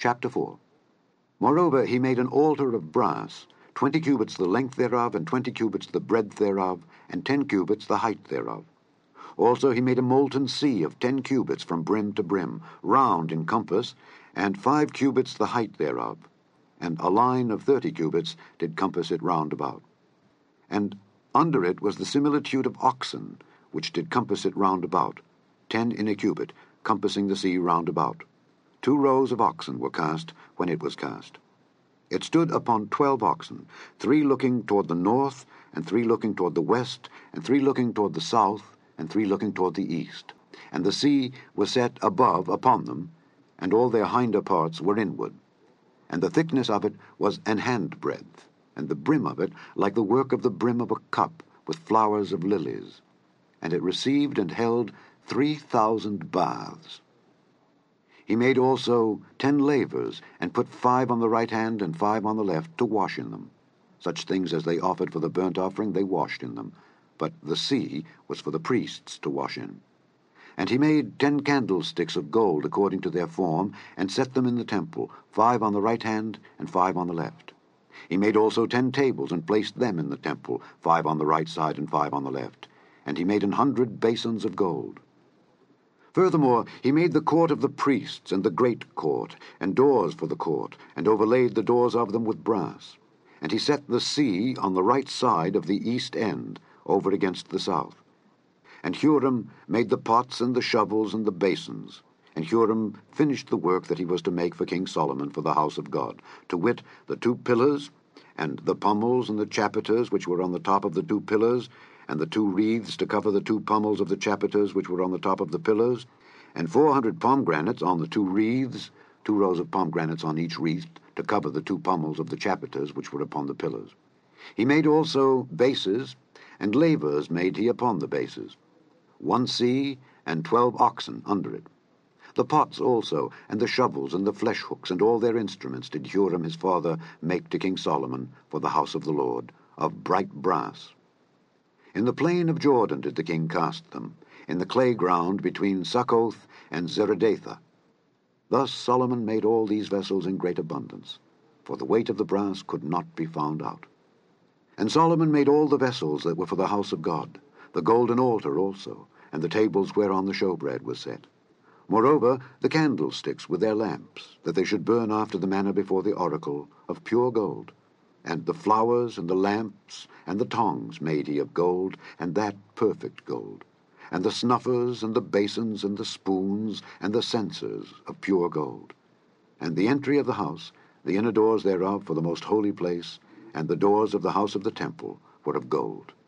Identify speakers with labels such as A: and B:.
A: Chapter 4. Moreover, he made an altar of brass, 20 cubits the length thereof, and 20 cubits the breadth thereof, and 10 cubits the height thereof. Also he made a molten sea of 10 cubits from brim to brim, round in compass, and 5 cubits the height thereof. And a line of 30 cubits did compass it round about. And under it was the similitude of oxen, which did compass it round about, 10 in a cubit, compassing the sea round about. 2 rows of oxen were cast when it was cast. It stood upon 12 oxen, 3 looking toward the north, and 3 looking toward the west, and 3 looking toward the south, and 3 looking toward the east. And the sea was set above upon them, and all their hinder parts were inward. And the thickness of it was an handbreadth, and the brim of it like the work of the brim of a cup, with flowers of lilies. And it received and held 3,000 baths. He made also 10 lavers, and put 5 on the right hand and 5 on the left, to wash in them. Such things as they offered for the burnt offering they washed in them, but the sea was for the priests to wash in. And he made 10 candlesticks of gold according to their form, and set them in the temple, 5 on the right hand and 5 on the left. He made also 10 tables, and placed them in the temple, 5 on the right side and 5 on the left. And he made 100 basins of gold. Furthermore, he made the court of the priests, and the great court, and doors for the court, and overlaid the doors of them with brass. And he set the sea on the right side of the east end, over against the south. And Huram made the pots and the shovels and the basins. And Huram finished the work that he was to make for King Solomon for the house of God, to wit, the 2 pillars, and the pommels and the chapiters which were on the top of the 2 pillars, and the 2 wreaths to cover the 2 pommels of the chapiters which were on the top of the pillars, and 400 pomegranates on the 2 wreaths, 2 rows of pomegranates on each wreath, to cover the 2 pommels of the chapiters which were upon the pillars. He made also bases, and lavers made he upon the bases, 1 sea, and 12 oxen under it. The pots also, and the shovels, and the flesh hooks, and all their instruments did Huram his father make to King Solomon for the house of the Lord, of bright brass. In the plain of Jordan did the king cast them, in the clay ground between Succoth and Zeredatha. Thus Solomon made all these vessels in great abundance, for the weight of the brass could not be found out. And Solomon made all the vessels that were for the house of God, the golden altar also, and the tables whereon the showbread was set. Moreover, the candlesticks with their lamps, that they should burn after the manner before the oracle, of pure gold. And the flowers, and the lamps, and the tongs made he of gold, and that perfect gold. And the snuffers, and the basins, and the spoons, and the censers of pure gold. And the entry of the house, the inner doors thereof for the most holy place, and the doors of the house of the temple were of gold.